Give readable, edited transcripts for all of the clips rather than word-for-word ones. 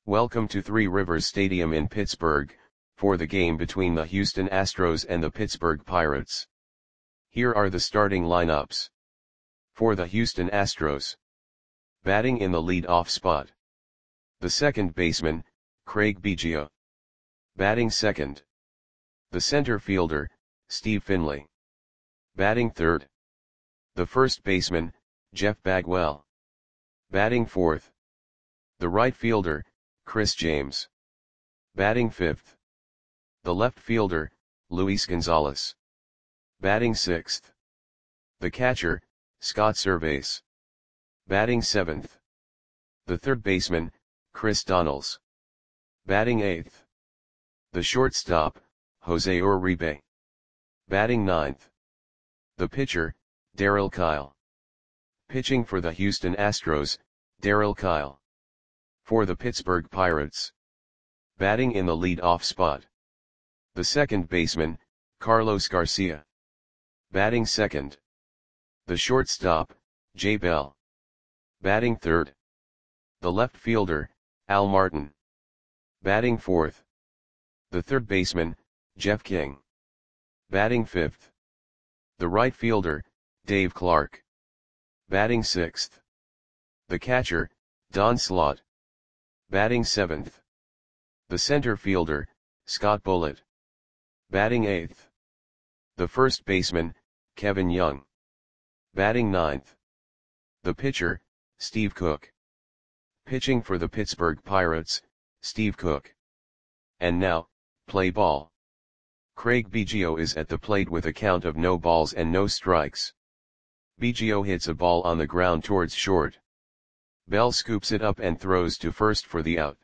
Welcome to Three Rivers Stadium in Pittsburgh, for the game between the Houston Astros and the Pittsburgh Pirates. Here are the starting lineups. For the Houston Astros. Batting in the lead-off spot. The second baseman, Craig Biggio. Batting second. The center fielder, Steve Finley. Batting third. The first baseman, Jeff Bagwell. Batting fourth. The right fielder, Chris James. Batting fifth. The left fielder, Luis Gonzalez. Batting sixth. The catcher, Scott Servais. Batting seventh. The third baseman, Chris Donalds. Batting eighth. The shortstop, Jose Uribe. Batting ninth. The pitcher, Darryl Kile. Pitching for the Houston Astros, Darryl Kile. For the Pittsburgh Pirates. Batting in the lead-off spot. The second baseman, Carlos Garcia. Batting second. The shortstop, Jay Bell. Batting third. The left fielder, Al Martin. Batting fourth. The third baseman, Jeff King. Batting fifth. The right fielder, Dave Clark. Batting sixth. The catcher, Don Slaught. Batting seventh. The center fielder, Scott Bullitt. Batting eighth. The first baseman, Kevin Young. Batting ninth. The pitcher, Steve Cook. Pitching for the Pittsburgh Pirates, Steve Cook. And now, play ball. Craig Biggio is at the plate with a count of no balls and no strikes. Biggio hits a ball on the ground towards short. Bell scoops it up and throws to first for the out.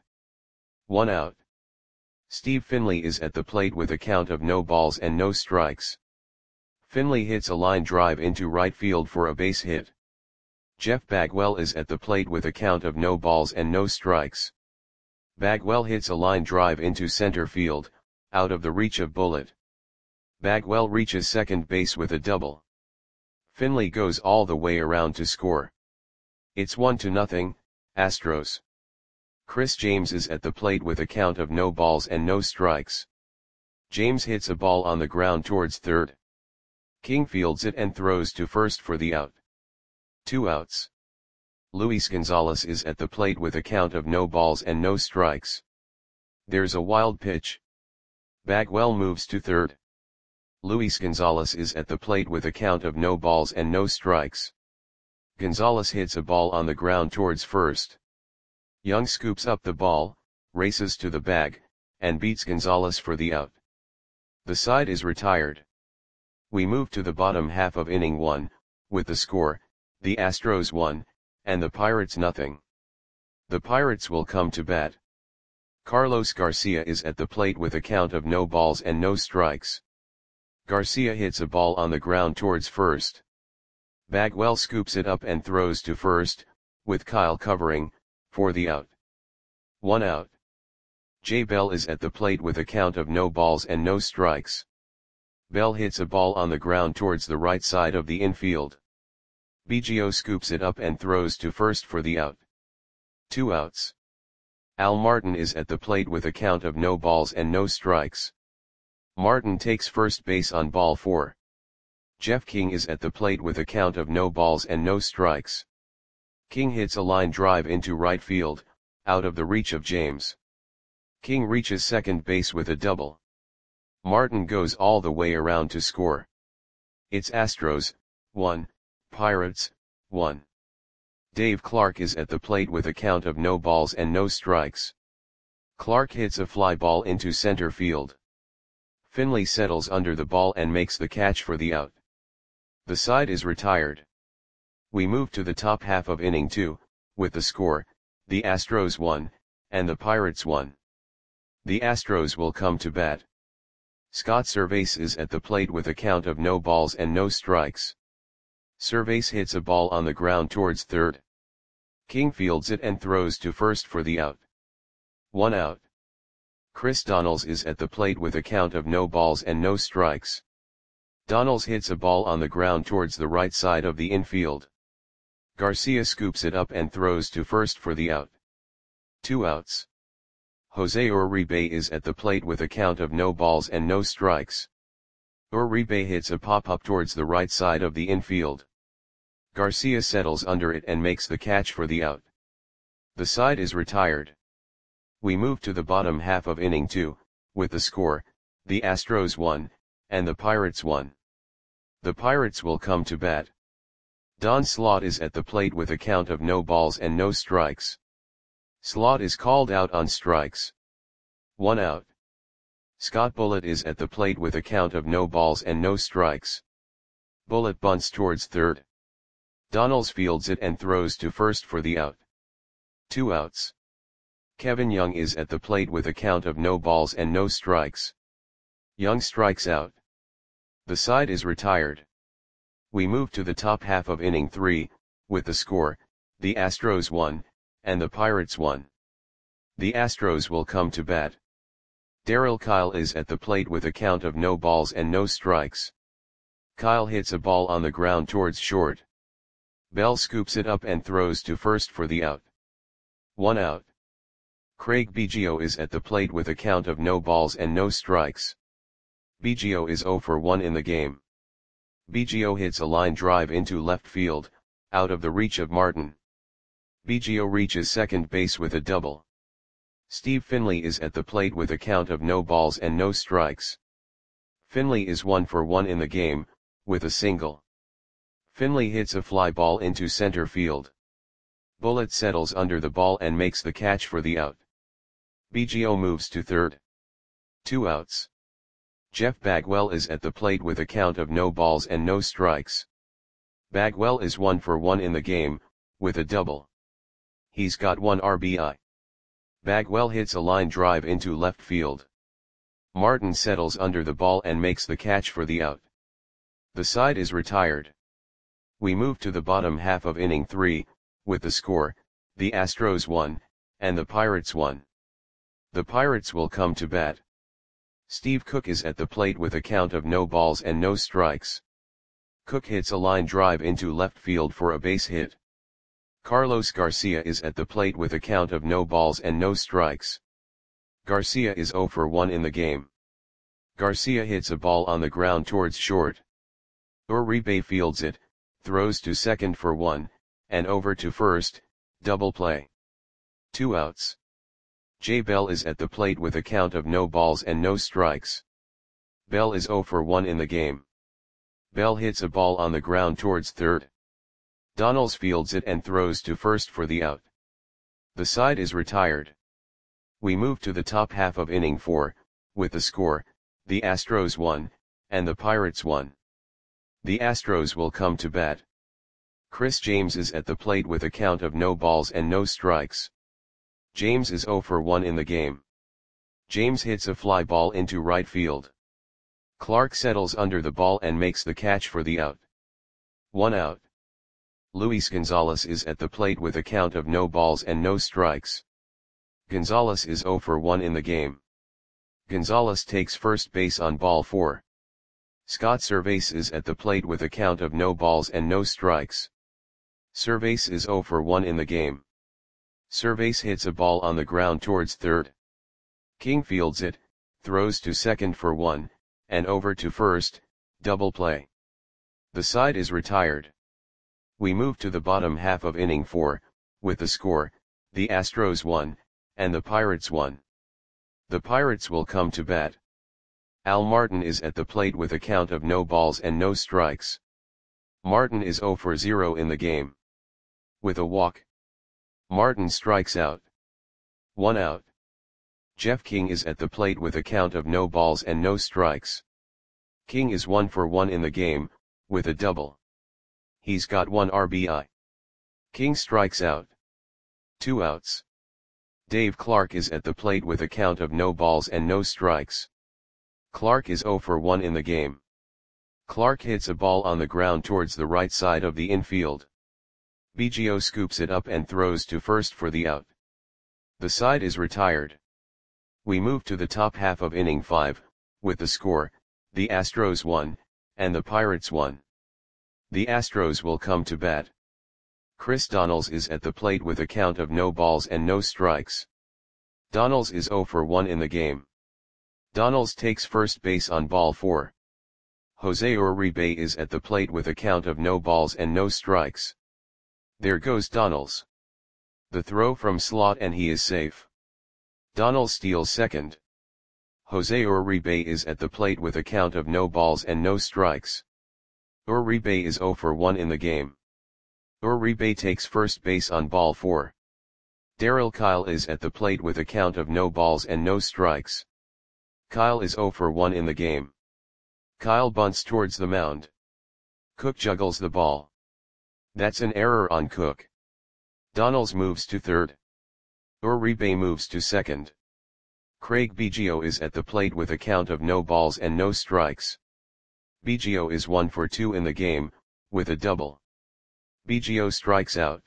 1 out. Steve Finley is at the plate with a count of no balls and no strikes. Finley hits a line drive into right field for a base hit. Jeff Bagwell is at the plate with a count of no balls and no strikes. Bagwell hits a line drive into center field, out of the reach of Bullitt. Bagwell reaches second base with a double. Finley goes all the way around to score. It's 1-0, Astros. Chris James is at the plate with a count of no balls and no strikes. James hits a ball on the ground towards third. King fields it and throws to first for the out. 2 outs. Luis Gonzalez is at the plate with a count of no balls and no strikes. There's a wild pitch. Bagwell moves to third. Luis Gonzalez is at the plate with a count of no balls and no strikes. Gonzalez hits a ball on the ground towards first. Young scoops up the ball, races to the bag, and beats Gonzalez for the out. The side is retired. We move to the bottom half of inning 1, with the score, the Astros 1, and the Pirates nothing. The Pirates will come to bat. Carlos Garcia is at the plate with a count of no balls and no strikes. Garcia hits a ball on the ground towards first. Bagwell scoops it up and throws to first, with Kile covering, for the out. 1 out. Jay Bell is at the plate with a count of no balls and no strikes. Bell hits a ball on the ground towards the right side of the infield. Biggio scoops it up and throws to first for the out. 2 outs. Al Martin is at the plate with a count of no balls and no strikes. Martin takes first base on ball 4. Jeff King is at the plate with a count of no balls and no strikes. King hits a line drive into right field, out of the reach of James. King reaches second base with a double. Martin goes all the way around to score. It's Astros, 1, Pirates, 1. Dave Clark is at the plate with a count of no balls and no strikes. Clark hits a fly ball into center field. Finley settles under the ball and makes the catch for the out. The side is retired. We move to the top half of inning 2, with the score, the Astros 1, and the Pirates 1. The Astros will come to bat. Scott Servais is at the plate with a count of no balls and no strikes. Servais hits a ball on the ground towards third. King fields it and throws to first for the out. 1 out. Chris Donalds is at the plate with a count of no balls and no strikes. Donalds hits a ball on the ground towards the right side of the infield. Garcia scoops it up and throws to first for the out. 2 outs. Jose Uribe is at the plate with a count of no balls and no strikes. Uribe hits a pop-up towards the right side of the infield. Garcia settles under it and makes the catch for the out. The side is retired. We move to the bottom half of inning 2, with the score, the Astros 1, and the Pirates 1. The Pirates will come to bat. Don Slaught is at the plate with a count of no balls and no strikes. Slaught is called out on strikes. 1 out. Scott Bullitt is at the plate with a count of no balls and no strikes. Bullitt bunts towards third. Donalds fields it and throws to first for the out. 2 outs. Kevin Young is at the plate with a count of no balls and no strikes. Young strikes out. The side is retired. We move to the top half of inning 3, with the score, the Astros 1, and the Pirates 1. The Astros will come to bat. Darryl Kile is at the plate with a count of no balls and no strikes. Kile hits a ball on the ground towards short. Bell scoops it up and throws to first for the out. 1 out. Craig Biggio is at the plate with a count of no balls and no strikes. Biggio is 0 for 1 in the game. Biggio hits a line drive into left field, out of the reach of Martin. Biggio reaches second base with a double. Steve Finley is at the plate with a count of no balls and no strikes. Finley is 1 for 1 in the game, with a single. Finley hits a fly ball into center field. Bullitt settles under the ball and makes the catch for the out. Biggio moves to third. 2 outs. Jeff Bagwell is at the plate with a count of no balls and no strikes. Bagwell is 1 for 1 in the game, with a double. He's got 1 RBI. Bagwell hits a line drive into left field. Martin settles under the ball and makes the catch for the out. The side is retired. We move to the bottom half of inning 3, with the score, the Astros 1, and the Pirates 1. The Pirates will come to bat. Steve Cook is at the plate with a count of no balls and no strikes. Cook hits a line drive into left field for a base hit. Carlos Garcia is at the plate with a count of no balls and no strikes. Garcia is 0 for 1 in the game. Garcia hits a ball on the ground towards short. Uribe fields it, throws to second for 1, and over to first, double play. 2 outs. Jay Bell is at the plate with a count of no balls and no strikes. Bell is 0 for 1 in the game. Bell hits a ball on the ground towards third. Donalds fields it and throws to first for the out. The side is retired. We move to the top half of inning 4, with the score, the Astros 1, and the Pirates 1. The Astros will come to bat. Chris James is at the plate with a count of no balls and no strikes. James is 0 for 1 in the game. James hits a fly ball into right field. Clark settles under the ball and makes the catch for the out. 1 out. Luis Gonzalez is at the plate with a count of no balls and no strikes. Gonzalez is 0 for 1 in the game. Gonzalez takes first base on ball 4. Scott Servais is at the plate with a count of no balls and no strikes. Servais is 0 for 1 in the game. Servais hits a ball on the ground towards third. King fields it, throws to second for 1, and over to first, double play. The side is retired. We move to the bottom half of inning 4, with the score, the Astros 1, and the Pirates 1. The Pirates will come to bat. Al Martin is at the plate with a count of no balls and no strikes. Martin is 0 for 0 in the game. With a walk. Martin strikes out. 1 out. Jeff King is at the plate with a count of no balls and no strikes. King is 1 for 1 in the game, with a double. He's got 1 RBI. King strikes out. 2 outs. Dave Clark is at the plate with a count of no balls and no strikes. Clark is 0 for 1 in the game. Clark hits a ball on the ground towards the right side of the infield. Biggio scoops it up and throws to first for the out. The side is retired. We move to the top half of inning 5, with the score, the Astros 1, and the Pirates 1. The Astros will come to bat. Chris Donalds is at the plate with a count of no balls and no strikes. Donalds is 0 for 1 in the game. Donalds takes first base on ball 4. Jose Uribe is at the plate with a count of no balls and no strikes. There goes Donalds. The throw from slot and he is safe. Donalds steals second. Jose Uribe is at the plate with a count of no balls and no strikes. Uribe is 0 for 1 in the game. Uribe takes first base on ball 4. Darryl Kile is at the plate with a count of no balls and no strikes. Kile is 0 for 1 in the game. Kile bunts towards the mound. Cook juggles the ball. That's an error on Cook. Donalds moves to third. Uribe moves to second. Craig Biggio is at the plate with a count of no balls and no strikes. Biggio is 1 for 2 in the game, with a double. Biggio strikes out.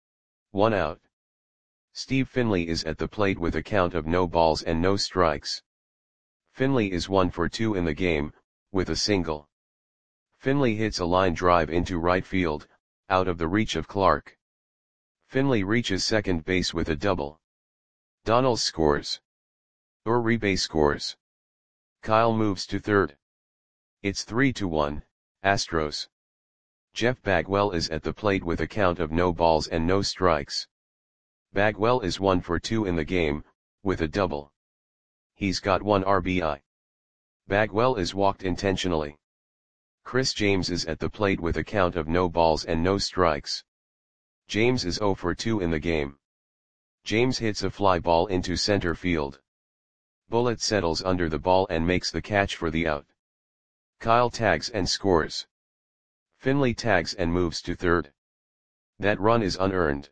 1 out. Steve Finley is at the plate with a count of no balls and no strikes. Finley is 1 for 2 in the game, with a single. Finley hits a line drive into right field, out of the reach of Clark. Finley reaches second base with a double. Donalds scores. Uribe scores. Kile moves to third. It's 3-1, Astros. Jeff Bagwell is at the plate with a count of no balls and no strikes. Bagwell is 1 for 2 in the game, with a double. He's got 1 RBI. Bagwell is walked intentionally. Chris James is at the plate with a count of no balls and no strikes. James is 0 for 2 in the game. James hits a fly ball into center field. Bullitt settles under the ball and makes the catch for the out. Kile tags and scores. Finley tags and moves to third. That run is unearned.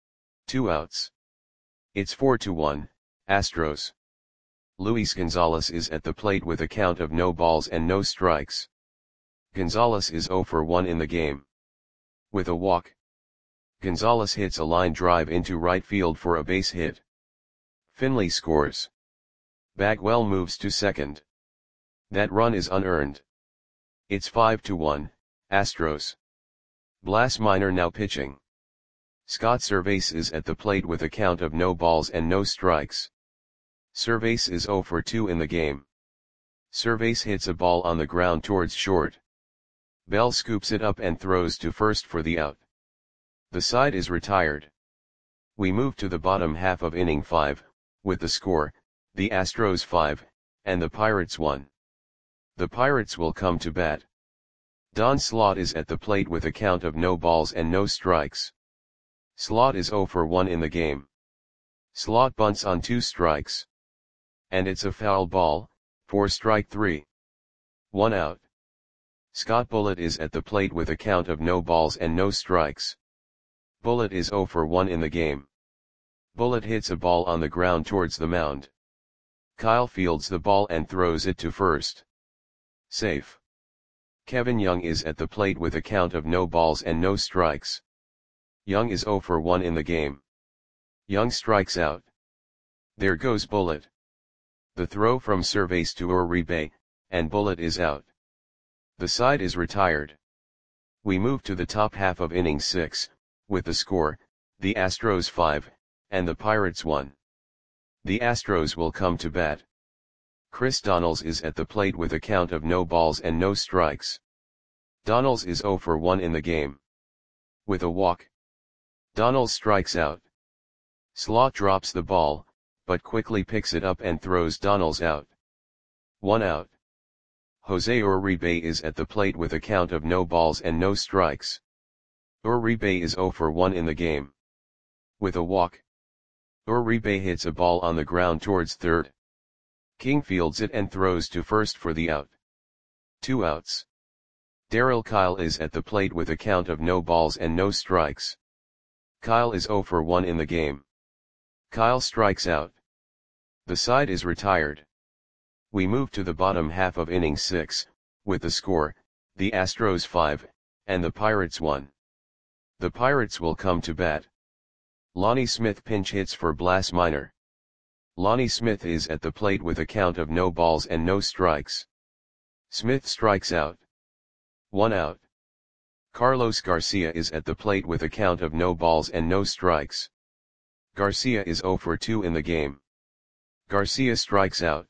2 outs. It's 4-1, Astros. Luis Gonzalez is at the plate with a count of no balls and no strikes. Gonzalez is 0 for 1 in the game. With a walk. Gonzalez hits a line drive into right field for a base hit. Finley scores. Bagwell moves to second. That run is unearned. It's 5-1, Astros. Blas Minor now pitching. Scott Servais is at the plate with a count of no balls and no strikes. Servais is 0 for 2 in the game. Servais hits a ball on the ground towards short. Bell scoops it up and throws to first for the out. The side is retired. We move to the bottom half of inning 5, with the score, the Astros 5, and the Pirates 1. The Pirates will come to bat. Don Slaught is at the plate with a count of no balls and no strikes. Slaught is 0 for 1 in the game. Slaught bunts on 2 strikes. And it's a foul ball, for strike 3. 1 out. Scott Bullitt is at the plate with a count of no balls and no strikes. Bullitt is 0 for 1 in the game. Bullitt hits a ball on the ground towards the mound. Kile fields the ball and throws it to first. Safe. Kevin Young is at the plate with a count of no balls and no strikes. Young is 0 for 1 in the game. Young strikes out. There goes Bullitt. The throw from Servais to Uribe, and Bullitt is out. The side is retired. We move to the top half of inning 6, with the score, the Astros 5, and the Pirates 1. The Astros will come to bat. Chris Donalds is at the plate with a count of no balls and no strikes. Donalds is 0 for 1 in the game. With a walk. Donalds strikes out. Slaught drops the ball, but quickly picks it up and throws Donalds out. 1 out. Jose Uribe is at the plate with a count of no balls and no strikes. Uribe is 0 for 1 in the game. With a walk. Uribe hits a ball on the ground towards third. King fields it and throws to first for the out. 2 outs. Darryl Kile is at the plate with a count of no balls and no strikes. Kile is 0 for 1 in the game. Kile strikes out. The side is retired. We move to the bottom half of inning 6, with the score, the Astros 5, and the Pirates 1. The Pirates will come to bat. Lonnie Smith pinch hits for Blas Minor. Lonnie Smith is at the plate with a count of no balls and no strikes. Smith strikes out. 1 out. Carlos Garcia is at the plate with a count of no balls and no strikes. Garcia is 0 for 2 in the game. Garcia strikes out.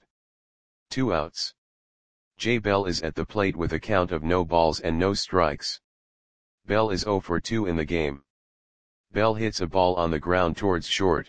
2 outs. J. Bell is at the plate with a count of no balls and no strikes. Bell is 0 for 2 in the game. Bell hits a ball on the ground towards short.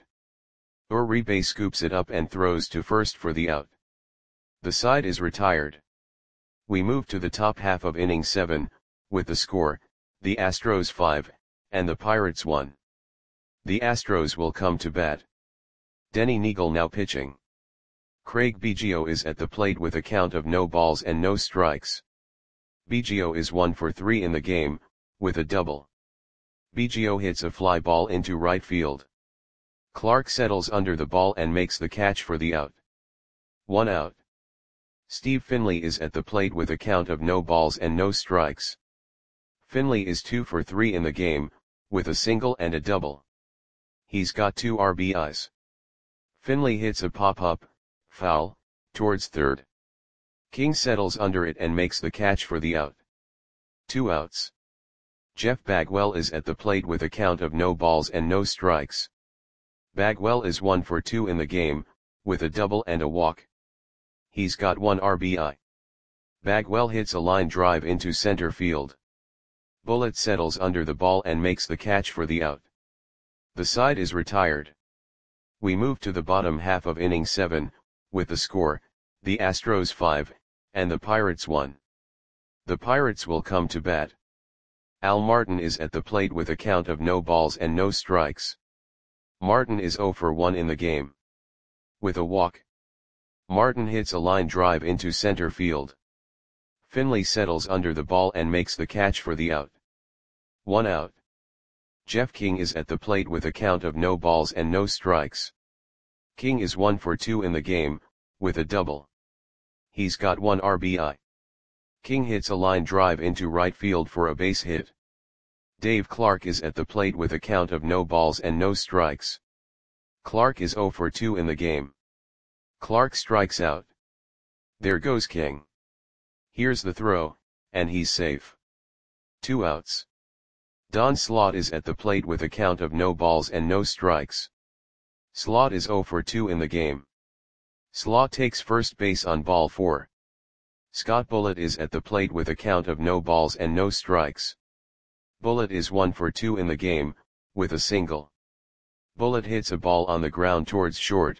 Uribe scoops it up and throws to first for the out. The side is retired. We move to the top half of inning 7, with the score, the Astros 5, and the Pirates 1. The Astros will come to bat. Denny Neagle now pitching. Craig Biggio is at the plate with a count of no balls and no strikes. Biggio is 1 for 3 in the game, with a double. Biggio hits a fly ball into right field. Clark settles under the ball and makes the catch for the out. 1 out. Steve Finley is at the plate with a count of no balls and no strikes. Finley is 2 for 3 in the game, with a single and a double. He's got 2 RBIs. Finley hits a pop-up, foul, towards third. King settles under it and makes the catch for the out. 2 outs. Jeff Bagwell is at the plate with a count of no balls and no strikes. Bagwell is 1 for 2 in the game, with a double and a walk. He's got 1 RBI. Bagwell hits a line drive into center field. Bullitt settles under the ball and makes the catch for the out. The side is retired. We move to the bottom half of inning 7, with the score, the Astros 5, and the Pirates 1. The Pirates will come to bat. Al Martin is at the plate with a count of no balls and no strikes. Martin is 0 for 1 in the game. With a walk. Martin hits a line drive into center field. Finley settles under the ball and makes the catch for the out. 1 out. Jeff King is at the plate with a count of no balls and no strikes. King is 1 for 2 in the game, with a double. He's got 1 RBI. King hits a line drive into right field for a base hit. Dave Clark is at the plate with a count of no balls and no strikes. Clark is 0 for 2 in the game. Clark strikes out. There goes King. Here's the throw, and he's safe. 2 outs. Don Slaught is at the plate with a count of no balls and no strikes. Slaught is 0 for 2 in the game. Slaught takes first base on ball 4. Scott Bullitt is at the plate with a count of no balls and no strikes. Bullitt is 1 for 2 in the game, with a single. Bullitt hits a ball on the ground towards short.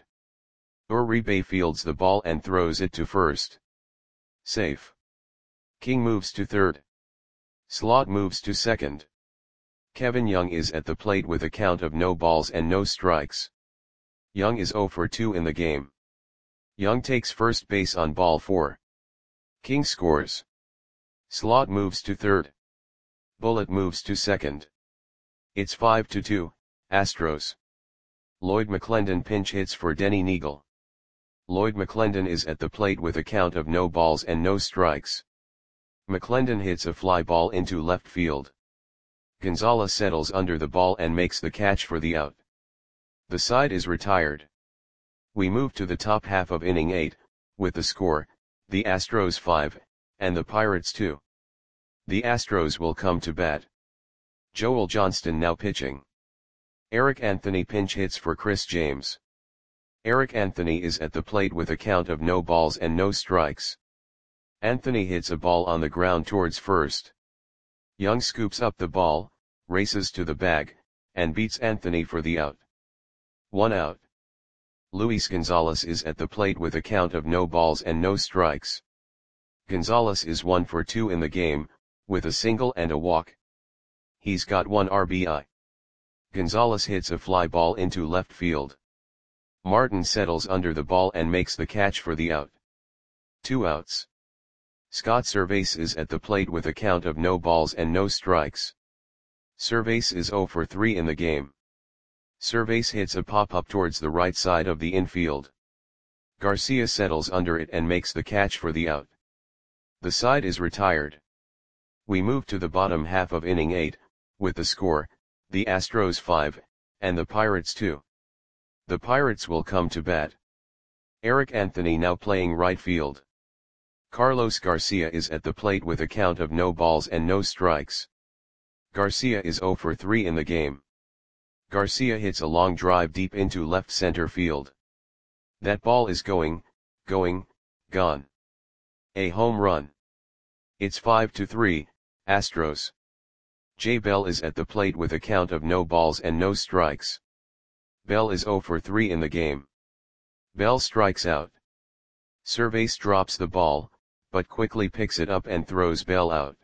Uribe fields the ball and throws it to first. Safe. King moves to third. Slaught moves to second. Kevin Young is at the plate with a count of no balls and no strikes. Young is 0 for 2 in the game. Young takes first base on ball 4. King scores. Slaught moves to third. Bullitt moves to second. It's 5-2, Astros. Lloyd McClendon pinch hits for Denny Neagle. Lloyd McClendon is at the plate with a count of no balls and no strikes. McClendon hits a fly ball into left field. Gonzalez settles under the ball and makes the catch for the out. The side is retired. We move to the top half of inning 8, with the score, the Astros 5, and the Pirates 2. The Astros will come to bat. Joel Johnston now pitching. Eric Anthony pinch hits for Chris James. Eric Anthony is at the plate with a count of no balls and no strikes. Anthony hits a ball on the ground towards first. Young scoops up the ball, races to the bag, and beats Anthony for the out. 1 out. Luis Gonzalez is at the plate with a count of no balls and no strikes. Gonzalez is 1 for 2 in the game, with a single and a walk. He's got 1 RBI. Gonzalez hits a fly ball into left field. Martin settles under the ball and makes the catch for the out. 2 outs. Scott Servais is at the plate with a count of no balls and no strikes. Servais is 0 for 3 in the game. Servais hits a pop-up towards the right side of the infield. Garcia settles under it and makes the catch for the out. The side is retired. We move to the bottom half of inning 8, with the score, the Astros 5, and the Pirates 2. The Pirates will come to bat. Eric Anthony now playing right field. Carlos Garcia is at the plate with a count of no balls and no strikes. Garcia is 0 for 3 in the game. Garcia hits a long drive deep into left center field. That ball is going, gone. A home run. It's 5-3, Astros. Jay Bell is at the plate with a count of no balls and no strikes. Bell is 0 for 3 in the game. Bell strikes out. Cervais drops the ball, but quickly picks it up and throws Bell out.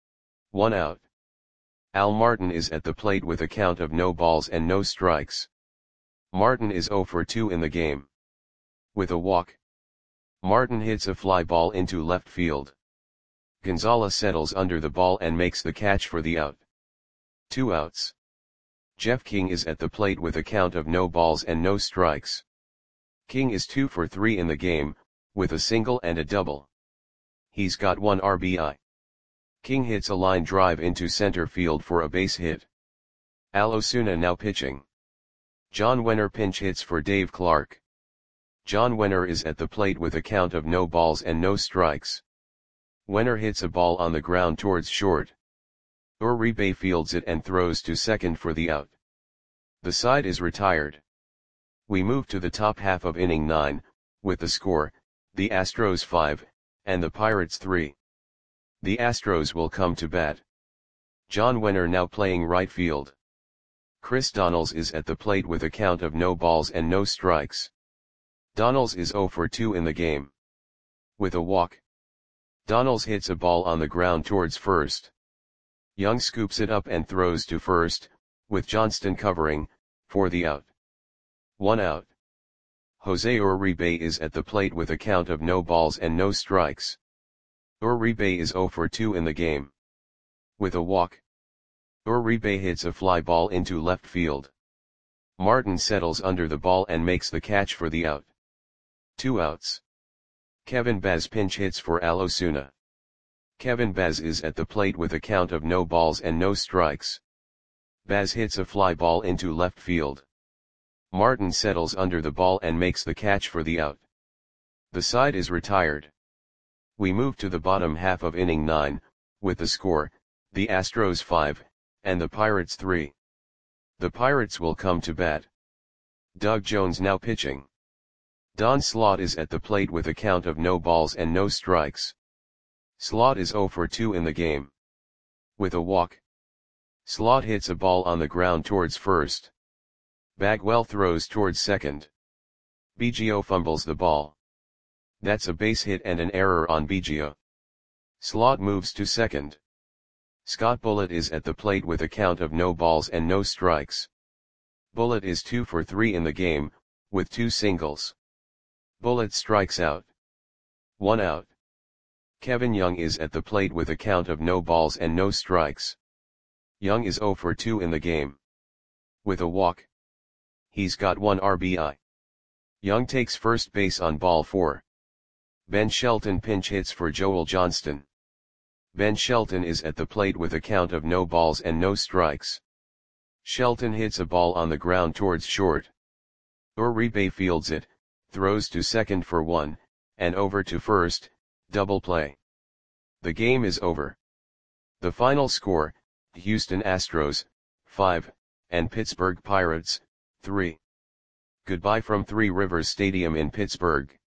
1 out. Al Martin is at the plate with a count of no balls and no strikes. Martin is 0 for 2 in the game. With a walk. Martin hits a fly ball into left field. Gonzalez settles under the ball and makes the catch for the out. 2 outs. Jeff King is at the plate with a count of no balls and no strikes. King is 2 for 3 in the game, with a single and a double. He's got 1 RBI. King hits a line drive into center field for a base hit. Al Osuna now pitching. John Wenner pinch hits for Dave Clark. John Wenner is at the plate with a count of no balls and no strikes. Wenner hits a ball on the ground towards short. Uribe fields it and throws to second for the out. The side is retired. We move to the top half of inning 9, with the score, the Astros 5, and the Pirates 3. The Astros will come to bat. John Wenner now playing right field. Chris Donalds is at the plate with a count of no balls and no strikes. Donalds is 0 for 2 in the game. With a walk. Donalds hits a ball on the ground towards first. Young scoops it up and throws to first, with Johnston covering, for the out. 1 out. Jose Uribe is at the plate with a count of no balls and no strikes. Uribe is 0 for 2 in the game. With a walk. Uribe hits a fly ball into left field. Martin settles under the ball and makes the catch for the out. 2 outs. Kevin Baz pinch hits for Al Osuna. Kevin Baz is at the plate with a count of no balls and no strikes. Baz hits a fly ball into left field. Martin settles under the ball and makes the catch for the out. The side is retired. We move to the bottom half of inning 9, with the score, the Astros 5, and the Pirates 3. The Pirates will come to bat. Doug Jones now pitching. Don Slaught is at the plate with a count of no balls and no strikes. Slaught is 0 for 2 in the game. With a walk. Slaught hits a ball on the ground towards first. Bagwell throws towards second. Biggio fumbles the ball. That's a base hit and an error on Biggio. Slaught moves to second. Scott Bullitt is at the plate with a count of no balls and no strikes. Bullitt is 2 for 3 in the game, with 2 singles. Bullitt strikes out. 1 out. Kevin Young is at the plate with a count of no balls and no strikes. Young is 0 for 2 in the game. With a walk. He's got 1 RBI. Young takes first base on ball 4. Ben Shelton pinch hits for Joel Johnston. Ben Shelton is at the plate with a count of no balls and no strikes. Shelton hits a ball on the ground towards short. Uribe fields it, throws to second for 1, and over to first, double play. The game is over. The final score, Houston Astros, 5, and Pittsburgh Pirates, 3. Goodbye from Three Rivers Stadium in Pittsburgh.